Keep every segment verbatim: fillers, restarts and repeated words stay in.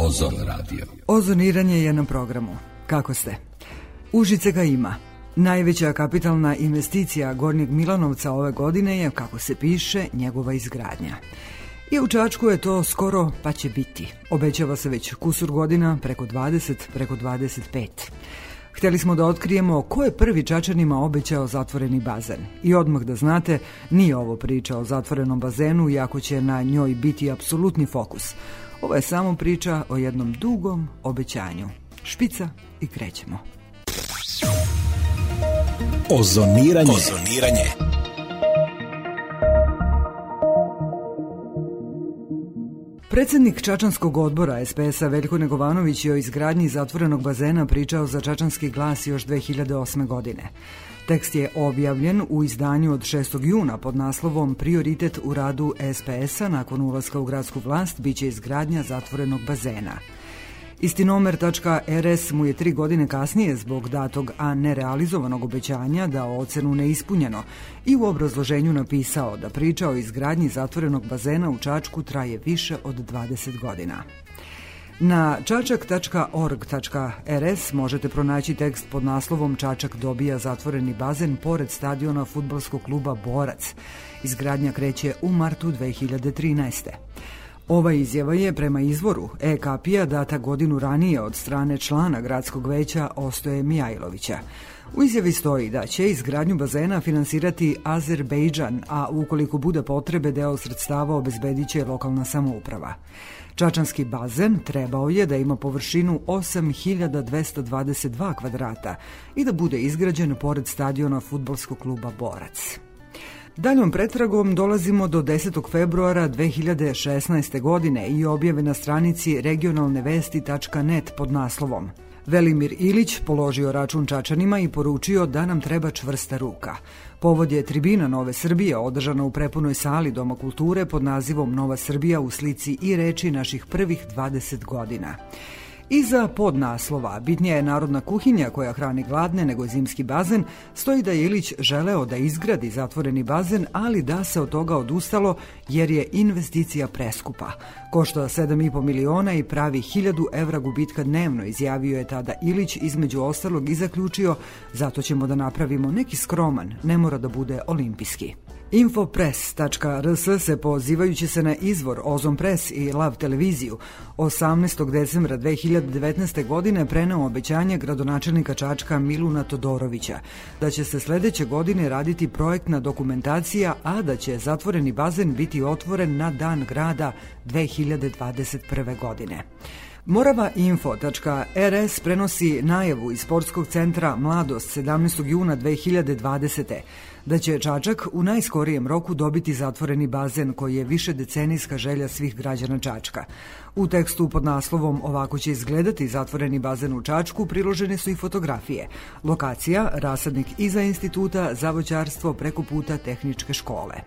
Ozon radio. Ozoniranje je na programu. Kako ste? Užice ga ima. Najveća kapitalna investicija Gornjeg Milanovca ove godine je, kako se piše, njegova izgradnja. I u Čačku je to skoro pa će biti. Obećava se već kusur godina, preko dvadeset, preko dvadeset pet. Htjeli smo da otkrijemo ko je prvi Čačanima obećao zatvoreni bazen. I odmah da znate, nije ovo priča o zatvorenom bazenu, iako će na njoj biti apsolutni fokus. Ovo je samo priča o jednom dugom obećanju. Špica i krećemo. Ozoniranje. Ozoniranje. Predsjednik Čačanskog odbora es pe es-a Veljko Negovanović je o izgradnji zatvorenog bazena pričao za Čačanski glas još dve hiljade osme. godine. Tekst je objavljen u izdanju od šestog juna pod naslovom Prioritet u radu es pe es-a nakon ulaska u gradsku vlast biće izgradnja zatvorenog bazena. Istinomer tačka er es mu je tri godine kasnije zbog datog, a nerealizovanog obećanja dao ocenu neispunjeno i u obrazloženju napisao da priča o izgradnji zatvorenog bazena u Čačku traje više od dvadeset godina. Na čačak tačka org tačka er es možete pronaći tekst pod naslovom Čačak dobija zatvoreni bazen pored stadiona fudbalskog kluba Borac. Izgradnja kreće u martu dve hiljade trinaeste. Ova izjava je prema izvoru e-kapija data godinu ranije od strane člana gradskog veća Ostoje Mijajlovića. U izjavi stoji da će izgradnju bazena finansirati Azerbejdžan, a ukoliko bude potrebe deo sredstava obezbedit će lokalna samouprava. Čačanski bazen trebao je da ima površinu osam hiljada dvesta dvadeset dva kvadrata i da bude izgrađen pored stadiona fudbalskog kluba Borac. Daljom pretragom dolazimo do desetog februara dve hiljade šesnaeste. godine i objave na stranici regionalne vesti tačka net pod naslovom Velimir Ilić položio račun Čačanima i poručio da nam treba čvrsta ruka. Povod je tribina Nove Srbije održana u prepunoj sali Doma kulture pod nazivom Nova Srbija u slici i reči naših prvih dvadeset godina. Iza podnaslova bitnija je narodna kuhinja koja hrani gladne nego zimski bazen, stoji da je Ilić želeo da izgradi zatvoreni bazen, ali da se od toga odustalo jer je investicija preskupa. Košta sedam i po miliona i pravi hiljadu evra gubitka dnevno, izjavio je tada Ilić, između ostalog i zaključio, zato ćemo da napravimo neki skroman, ne mora da bude olimpijski. Infopress tačka er es se pozivajući se na izvor Ozon Press i Lav televiziju osamnaestog decembra dve hiljade devetnaeste. godine preneo obećanje gradonačelnika Čačka Miluna Todorovića da će se sledeće godine raditi projektna dokumentacija, a da će zatvoreni bazen biti otvoren na dan grada dve hiljade dvadeset prve. godine. Morava info tačka er es prenosi najavu iz sportskog centra Mladost sedamnaestog juna dve hiljade dvadesete. da će Čačak u najskorijem roku dobiti zatvoreni bazen koji je višedecenijska želja svih građana Čačka. U tekstu pod naslovom Ovako će izgledati zatvoreni bazen u Čačku priložene su i fotografije. Lokacija, rasadnik iza instituta za voćarstvo preko puta tehničke škole.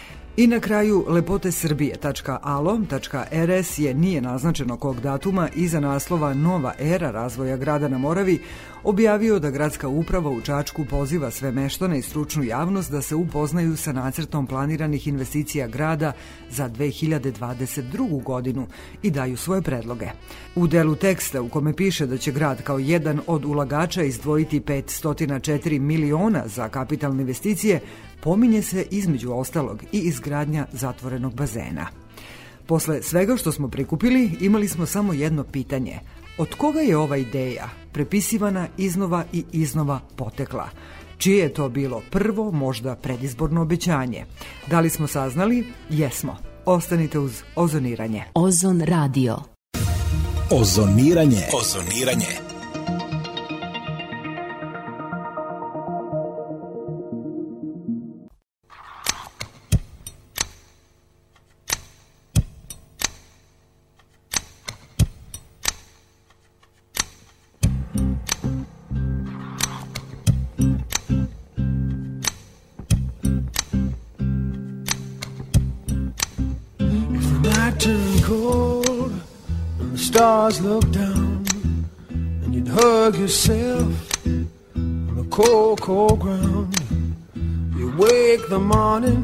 I na kraju lepote srbije tačka alo tačka er es je nije naznačeno kog datuma iza naslova Nova era razvoja grada na Moravi objavio da gradska uprava u Čačku poziva sve meštane i stručnu javnost da se upoznaju sa nacrtom planiranih investicija grada za dve hiljade dvadeset drugu. godinu i daju svoje predloge. U delu teksta u kome piše da će grad kao jedan od ulagača izdvojiti petsto četiri miliona za kapitalne investicije, pominje se između ostalog i izgradnja zatvorenog bazena. Posle svega što smo prikupili, imali smo samo jedno pitanje. Od koga je ova ideja prepisivana iznova i iznova potekla? Čije je to bilo prvo, možda predizborno obećanje? Da li smo saznali? Jesmo. Ostanite uz Ozoniranje. Ozon radio. Ozoniranje. Ozoniranje. Stars look down and you'd hug yourself on the cold, cold ground. You wake the morning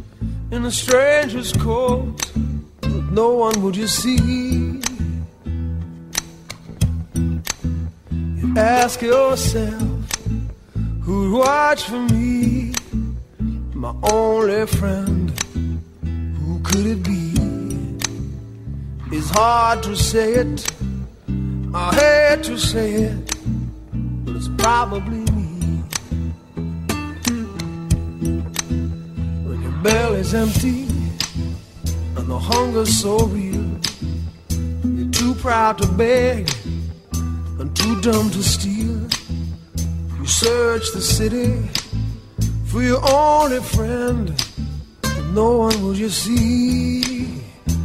in a stranger's coat, but no one would you see Ask yourself, who'd watch for me? My only friend, who could it be? It's hard to say it, I hate to say it, but it's probably me. When your belly's empty and the hunger's so real, you're too proud to beg and too dumb to steal. You search the city for your only friend, but no one will you see.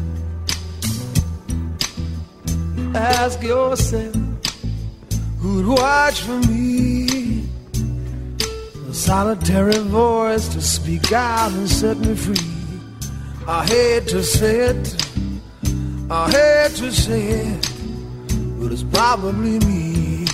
Ask yourself, who'd watch for me? A solitary voice to speak out and set me free. I hate to say it, I hate to say it, but it's probably me.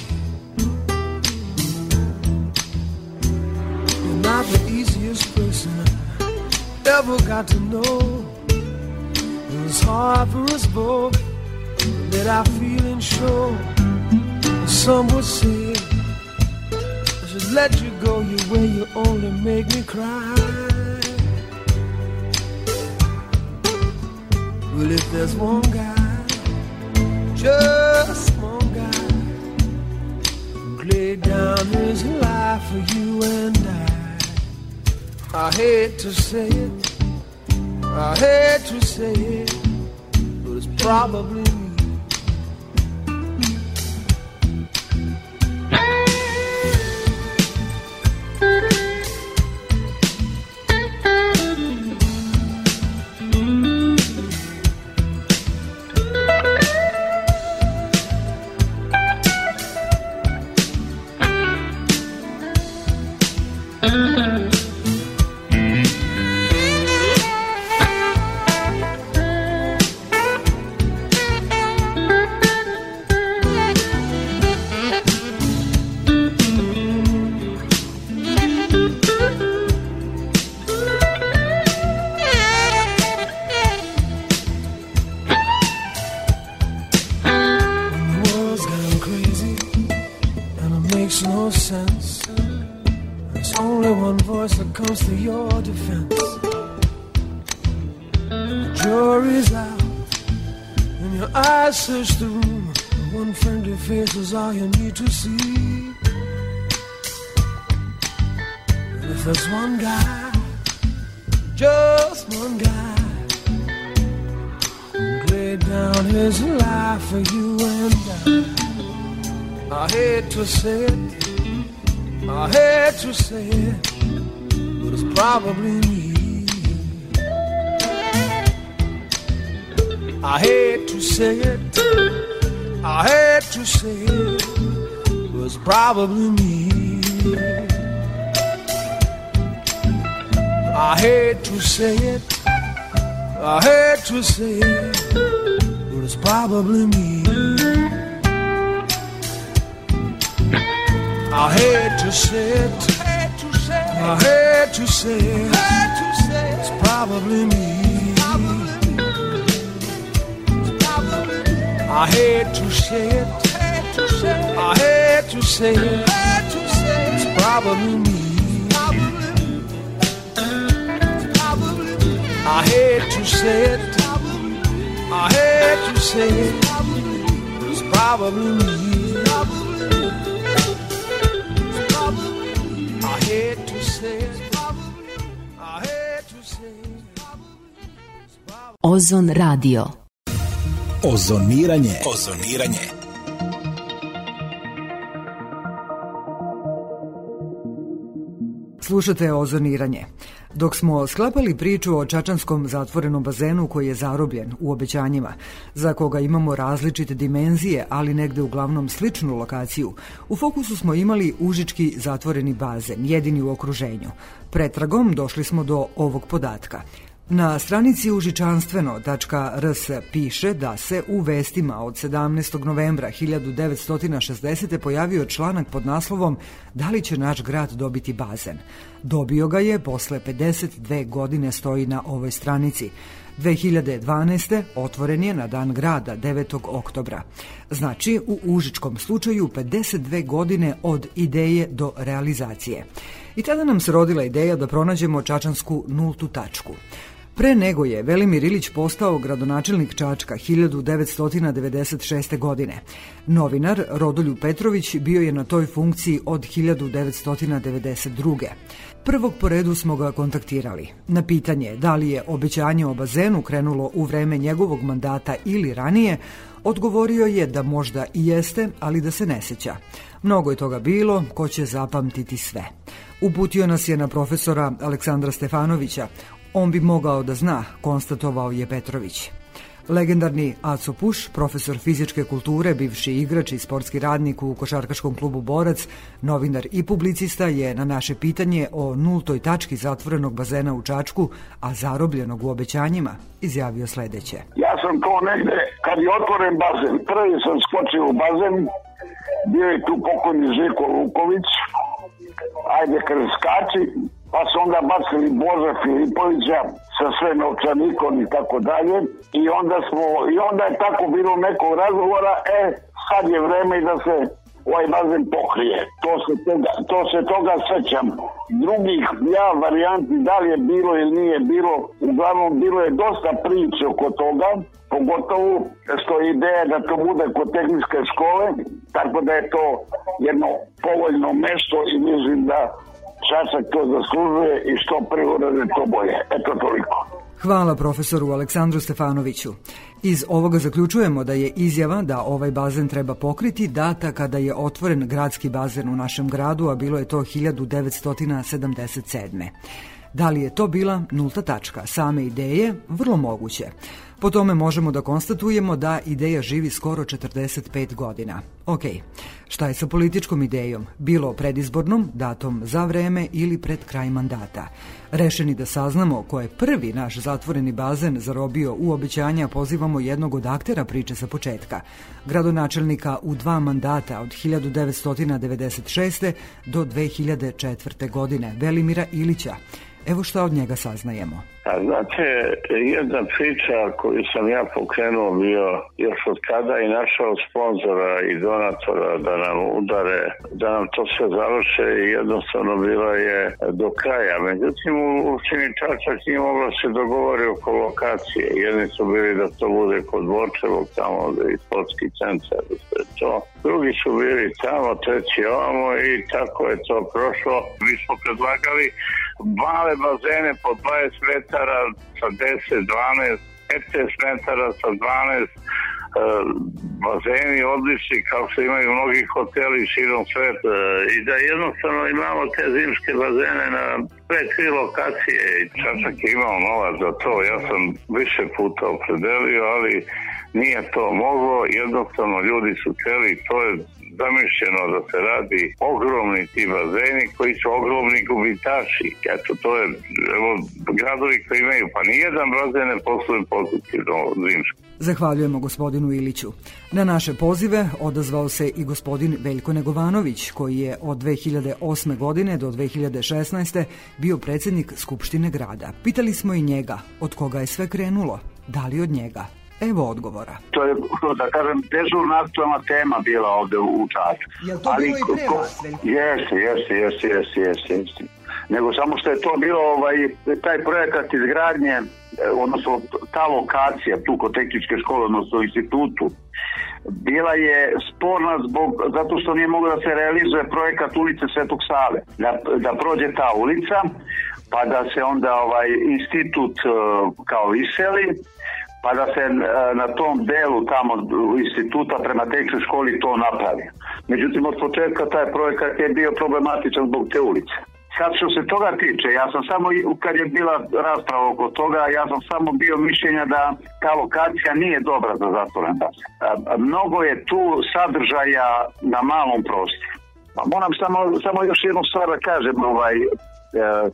You're not the easiest person I ever got to know. It was hard for us both that I feel and show. Some would say I should let you go your way, you only make me cry. Well, if there's one guy, just one guy, who laid down his life for you and I, I hate to say it, I hate to say it, but it's probably me. Comes to your defense. The jury's out and your eyes search the room. One friendly face is all you need to see. And if there's one guy, just one guy, who laid down his life for you and I, I hate to say it, I hate to say it, but it's probably me. I hate to say it, I hate to say it, but it's probably me. I hate to say it, I hate to say it, but it's probably me. I hate to say it, I hate to say it, it's probably me. I hate to say it, I hate to say it, it's probably me. I hate to say it, I hate to say it, it's probably me. I hate to say it, I hate to say it. Ozon Radio. Ozoniranje. Ozoniranje. Slušate Ozoniranje. Dok smo sklapali priču o čačanskom zatvorenom bazenu koji je zarobljen u obećanjima, za koga imamo različite dimenzije, ali negde uglavnom sličnu lokaciju, u fokusu smo imali užički zatvoreni bazen, jedini u okruženju. Pretragom došli smo do ovog podatka. Na stranici užičanstveno tačka r s piše da se u vestima od sedamnaestog novembra hiljadu devetsto šezdesete pojavio članak pod naslovom "Da li će naš grad dobiti bazen?" Dobio ga je posle pedeset dve godine, stoji na ovoj stranici. dve hiljade dvanaeste. otvoren je na Dan grada devetog oktobra. Znači, u užičkom slučaju pedeset dve godine od ideje do realizacije. I tada nam se rodila ideja da pronađemo čačansku nultu tačku. Pre nego je Velimir Ilić postao gradonačelnik Čačka hiljadu devetsto devedeset šeste. godine. Novinar Rodoljub Petrović bio je na toj funkciji od hiljadu devetsto devedeset druge. Prvog po redu smo ga kontaktirali. Na pitanje da li je obećanje o bazenu krenulo u vreme njegovog mandata ili ranije, odgovorio je da možda i jeste, ali da se ne seća. Mnogo je toga bilo, ko će zapamtiti sve. Uputio nas je na profesora Aleksandra Stefanovića. On bi mogao da zna, konstatovao je Petrović. Legendarni Aco Puš, profesor fizičke kulture, bivši igrač i sportski radnik u košarkaškom klubu Borac, novinar i publicista, je na naše pitanje o nultoj tački zatvorenog bazena u Čačku, a zarobljenog u obećanjima, izjavio sledeće. Ja sam to negde, kad je otvoren bazen, prvi sam skočio u bazen, bio je tu pokojni Željko Luković, ajde krskači, pa su onda bacili Boža Filipovića sa sve novčanikom i tako dalje. I onda smo, i onda je tako bilo nekog razgovora, e, sad je vreme da se ovaj bazen pokrije. To se toga, to se toga sećam. Drugih ja varijanti da li je bilo ili nije bilo, uglavnom bilo je dosta priče oko toga, pogotovo što je ideja da to bude kod tehničke škole, tako da je to jedno povoljno mesto i mislim da Čačak to zaslužuje i što prihorade to bolje. Eto toliko. Hvala profesoru Aleksandru Stefanoviću. Iz ovoga zaključujemo da je izjava da ovaj bazen treba pokriti data kada je otvoren gradski bazen u našem gradu, a bilo je to hiljadu devetsto sedamdeset sedme. Da li je to bila nulta tačka same ideje? Vrlo moguće. Po tome možemo da konstatujemo da ideja živi skoro četrdeset pet godina. Ok, šta je sa političkom idejom? Bilo predizbornom, datom za vreme ili pred kraj mandata? Rešeni da saznamo ko je prvi naš zatvoreni bazen zarobio u obećanja, pozivamo jednog od aktera priče sa početka. Gradonačelnika u dva mandata od hiljadu devetsto devedeset šeste. do dve hiljade četvrte. godine, Velimira Ilića. Evo šta od njega saznajemo. A znate, jedna priča koju sam ja pokrenuo bio još od kada i našao sponzora i donatora da nam udare, da nam to sve završe i jednostavno bila je do kraja. Međutim, u opštini Čačak nije mogla se dogovori oko lokacije. Jedni su bili da to bude kod Borčevog, tamo i sportski centar. To. Drugi su bili tamo, treći ovamo i tako je to prošlo. Mi smo predlagali male bazene po dvadeset metara sa deset, dvanaest, petnaest metara sa dvanaest, e, bazeni odlični kao što imaju mnogi hoteli širom sveta e, i da jednostavno imamo te zimske bazene na pre tri lokacije i Čačak je imao novac za to. Ja sam više puta opredelio, ali nije to moglo, jednostavno ljudi su hteli, to je zamišljeno da se radi ogromni ti bazeni koji su ogromni gubitači. Eto, to je, evo, gradovi koji imaju, pa nijedan bazen ne posluje pozitivno zimsko. Zahvaljujemo gospodinu Iliću. Na naše pozive odazvao se i gospodin Veljko Negovanović, koji je od dve hiljade osme. godine do dve hiljade šesnaeste. bio predsjednik Skupštine grada. Pitali smo i njega od koga je sve krenulo, da li od njega. Evo odgovora. To je, da kažem, dežurna aktualna tema bila ovde u Čačku. Je li to ali, bilo i pre vas, Veljko? Jeste, jeste, jeste, jeste, jeste, jeste. Nego samo što je to bilo ovaj, taj projekat izgradnje, odnosno ta lokacija tu kod tehničke škole, odnosno u institutu, bila je sporna zbog, zato što nije mogla da se realizuje projekat ulice Svetog Save. Da, da prođe ta ulica, pa da se onda ovaj institut kao iseli, pa da se na tom delu tamo instituta prema tehničkoj školi to napravi. Međutim, od početka taj projekat je bio problematičan zbog te ulice. Sad što se toga tiče, ja sam samo, kad je bila rasprava oko toga, ja sam samo bio mišljenja da ta lokacija nije dobra za zatvoren bazen. Mnogo je tu sadržaja na malom prostoru. Pa moram samo, samo još jednu stvar da kažem, ovaj,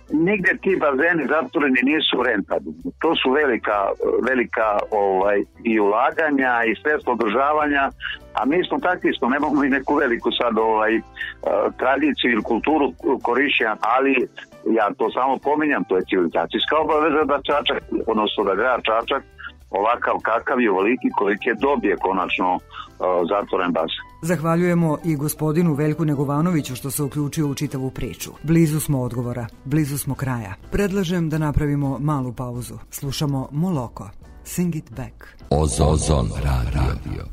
nigde ti bazeni zatvoreni nisu rentabilni. To su velika, velika ovaj, i ulaganja i sredstva održavanja, a mi smo takvi smo, nemamo i neku veliku sad ovaj, tradiciju ili kulturu korišćenja, ali ja to samo pominjam, to je civilizacijska obaveza da Čačak, odnosno da grad Čačak ovakav kakav je, ovoliki koliki je, dobije konačno uh, zatvoren bazen. Zahvaljujemo i gospodinu Veljku Negovanoviću što se uključio u čitavu priču. Blizu smo odgovora, blizu smo kraja. Predlažem da napravimo malu pauzu. Slušamo Moloko. Sing it back. Ozon radio.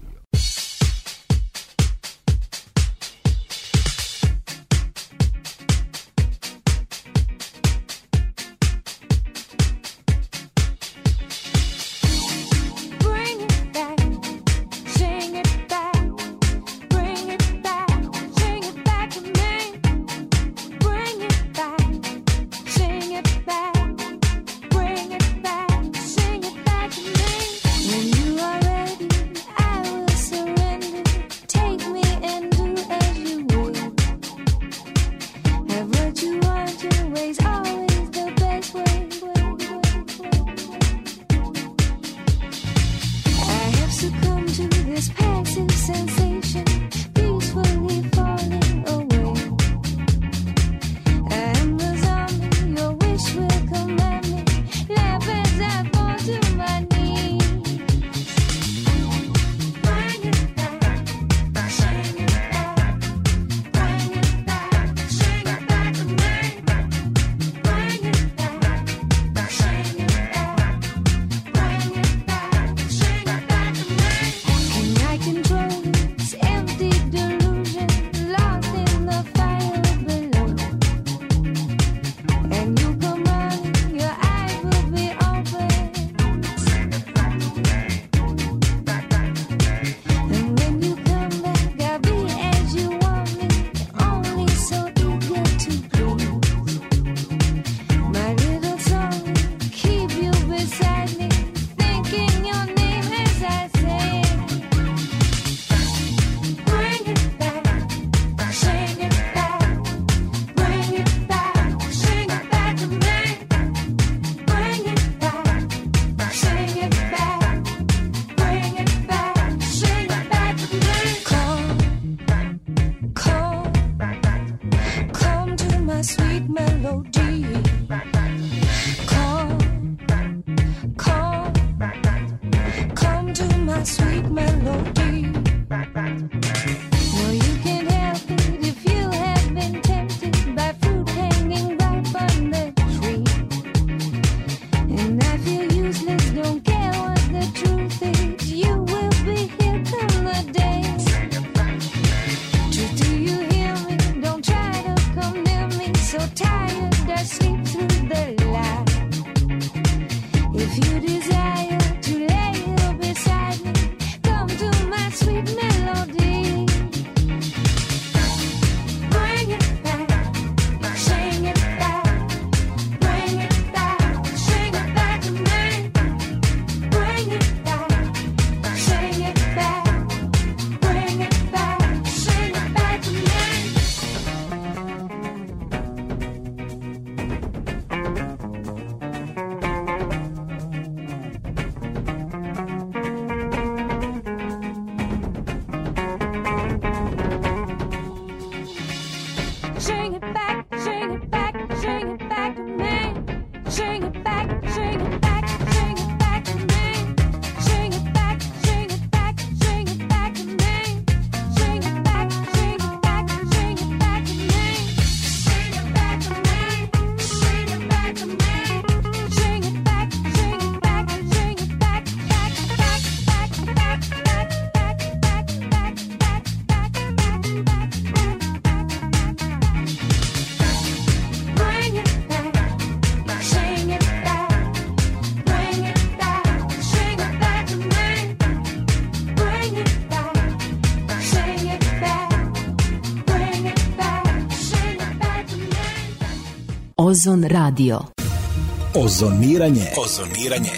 Ozon radio. Ozoniranje. Ozoniranje.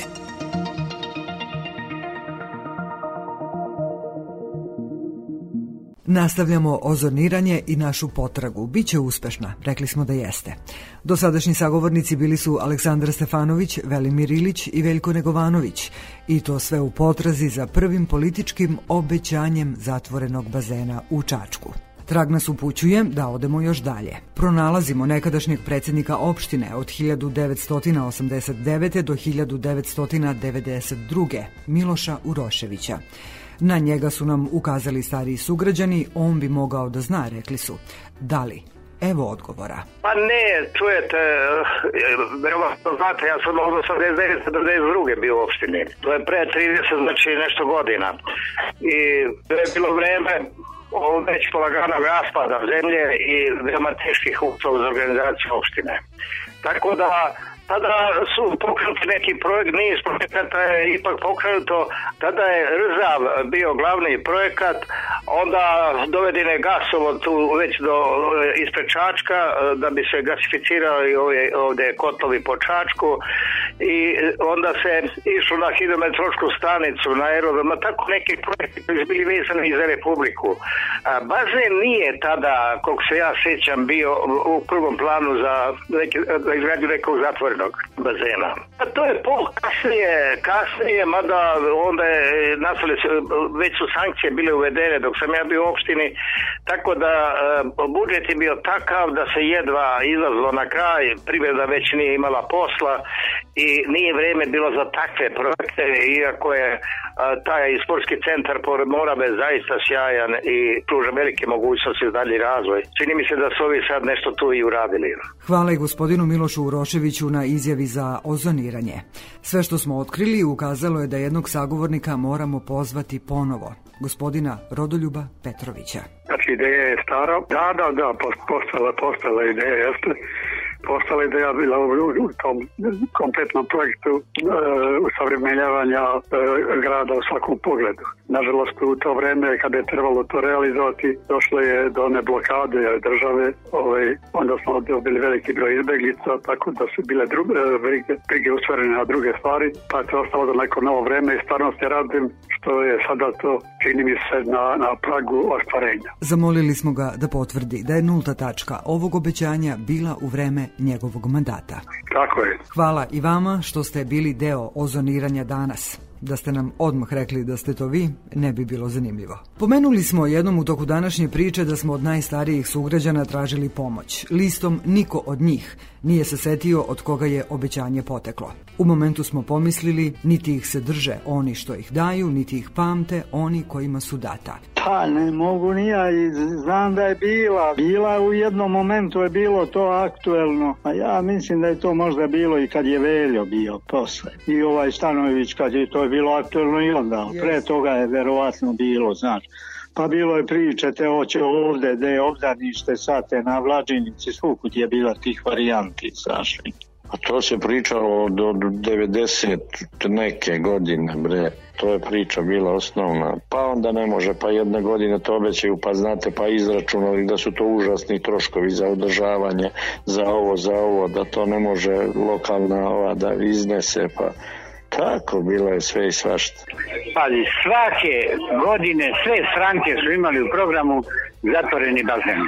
Nastavljamo ozoniranje i našu potragu. Biće uspešna, rekli smo da jeste. Dosadašnji sagovornici bili su Aleksandar Stefanović, Velimir Ilić i Veljko Negovanović. I to sve u potrazi za prvim političkim obećanjem zatvorenog bazena u Čačku. Trag nas upućuje da odemo još dalje. Pronalazimo nekadašnjeg predsjednika opštine od hiljadu devetsto osamdeset devete. do hiljadu devetsto devedeset druge. Miloša Uroševića. Na njega su nam ukazali stariji sugrađani, on bi mogao da zna, rekli su. Da li? Evo odgovora. Pa ne, čujete, verovatno znate, ja sam od osamdeset devete do devedeset druge bio u opštini. To je pre trideset, znači nešto godina. I to je bilo vreme već polaganog raspada zemlje i veoma teških uslova za organizaciju opštine. Tako da tada su pokrenuti neki projekt, niz projekata je ipak pokrenuto, tada je Rzav bio glavni projekat, onda doveden je gasovod tu već do ispred Čačka da bi se gasificirao i ovdje, ovdje kotlovi po Čačku i onda se išlo na hidrometeorološku stanicu, na aerodrom, na tako neki projekti koji su bili vezani za Republiku. A bazen nije tada, koliko se ja sjećam, bio u prvom planu za, neki, za izgradnju nekog zatvorenog bazena. A to je pol kasnije, kasnije, mada onda je nastale, već su sankcije bile uvedene dok sam ja bio u opštini, tako da e, budžet je bio takav da se jedva izlazilo na kraj, privreda već nije imala posla i nije vrijeme bilo za takve projekte, iako je a, taj sportski centar pored Morabe zaista sjajan i pruža velike mogućnosti za dalji razvoj. Čini mi se da su ovi sad nešto tu i uradili. Hvala i gospodinu Milošu Uroševiću na izjavi za ozoniranje. Sve što smo otkrili ukazalo je da jednog sagovornika moramo pozvati ponovo, gospodina Rodoljuba Petrovića. Znači ideja je stara, da, da, da, postala, postala ideja, jeste. Postala ideja bila u tom kompletnom projektu e, usavremenjavanja e, grada u svakom pogledu. Nažalost, u to vreme kada je trebalo to realizovati, došlo je do one blokade države, ovaj, onda smo dobili veliki broj izbeglica, tako da su bile druge, brige, brige usvarene na druge stvari, pa je to ostalo za neko novo vreme i stvarno se radim što je sada to, čini mi se, na, na pragu ostvarenja. Zamolili smo ga da potvrdi da je nulta tačka ovog obećanja bila u vreme njegovog mandata. Tako je. Hvala i vama što ste bili deo ozoniranja danas. Da ste nam odmah rekli da ste to vi, ne bi bilo zanimljivo. Pomenuli smo jednom u toku današnje priče da smo od najstarijih sugrađana tražili pomoć. Listom niko od njih nije se setio od koga je obećanje poteklo. U momentu smo pomislili, niti ih se drže oni što ih daju, niti ih pamte oni kojima su data. Pa ne mogu ni ja, znam da je bila. Bila u jednom momentu je bilo to aktuelno. A ja mislim da je to možda bilo i kad je Veljo bio posle. I ovaj Stanojević kad je to bilo aktuelno i onda. Yes. Pre toga je verovatno bilo, znaš. Pa bilo je priče, te oće ovde, da je obdanište sate na Vlađinici, svukud je bila tih varijanti, znaš. A to se pričalo do devedeset neke godine, bre. To je priča bila osnovna. Pa onda ne može, pa jedne godine to obećaju, pa znate, pa izračunali da su to užasni troškovi za održavanje, za ovo, za ovo, da to ne može lokalna ova da iznese, pa tako bilo je sve i svašta. Ali svake godine sve stranke su imali u programu zatvoreni bazen.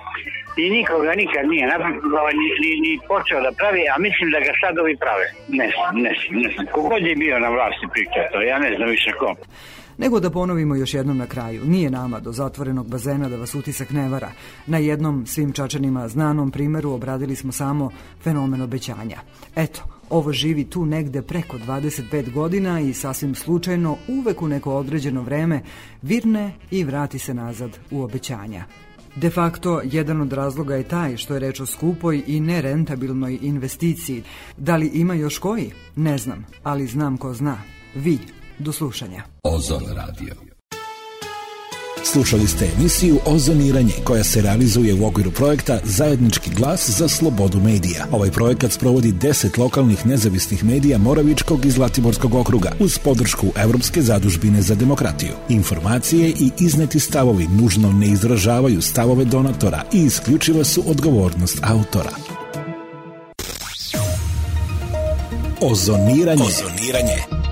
I nikoga nikad nije napravio, ni, ni, ni počeo da pravi, a mislim da ga sad ovi prave. Ne znam, ne znam, ne znam. Kogod je bio na vlasti priča to, ja ne znam više ko. Nego da ponovimo još jednom na kraju, nije nama do zatvorenog bazena da vas utisak ne vara. Na jednom svim Čačanima znanom primeru obradili smo samo fenomen obećanja. Eto, ovo živi tu negde preko dvadeset pet godina i sasvim slučajno uvek u neko određeno vreme virne i vrati se nazad u obećanja. De facto, jedan od razloga je taj što je reč o skupoj i nerentabilnoj investiciji. Da li ima još koji? Ne znam, ali znam ko zna. Vi. Do slušanja. Ozon radio. Slušali ste emisiju Ozoniranje koja se realizuje u okviru projekta Zajednički glas za slobodu medija. Ovaj projekat sprovodi deset lokalnih nezavisnih medija Moravičkog i Zlatiborskog okruga uz podršku Evropske zadužbine za demokratiju. Informacije i izneti stavovi nužno ne izražavaju stavove donatora i isključiva su odgovornost autora. Ozoniranje. Ozoniranje.